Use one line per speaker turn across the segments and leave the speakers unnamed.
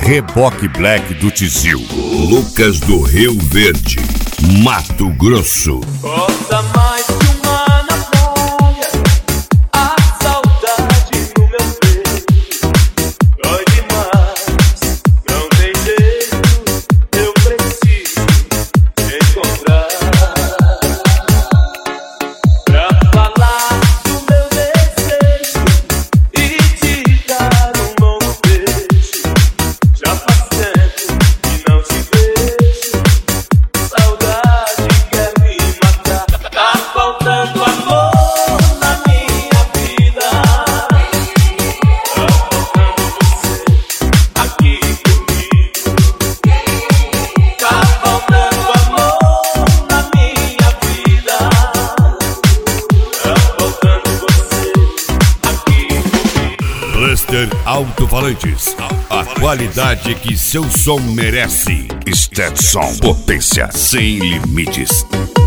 Reboque Black do Tizil. Lucas do Rio Verde, Mato Grosso.
Gosta mais que uma na praia, a saudade no meu peito dói demais, não tem jeito, eu preciso te encontrar pra falar do meu desejo e te dar um longo beijo. Já faz tempo que não te vejo, saudade quer me matar. Tá faltando amor na minha vida, tá faltando você aqui comigo. Tá faltando amor na minha vida, tá faltando você aqui comigo.
Cluster Alto-Falantes, a qualidade que seu som merece. Stetson, potência sem limites.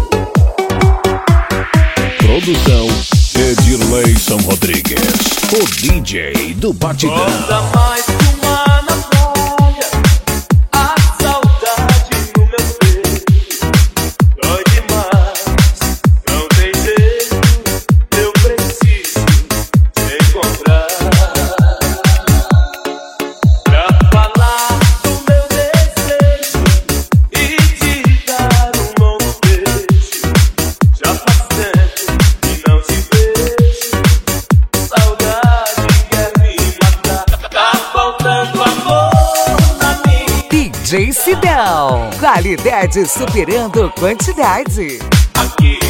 Produção Edirleison Rodrigues, o DJ do Batidão.
Gosta mais que uma na praia, a saudade no meu peito dói demais, não tem jeito, eu preciso te encontrar pra falar do meu desejo e te dar um longo beijo. Já faz tempo que não te vejo, saudade quer me matar. Tá faltando amor na minha
DJ Sidão, qualidade superando quantidade.
aqui.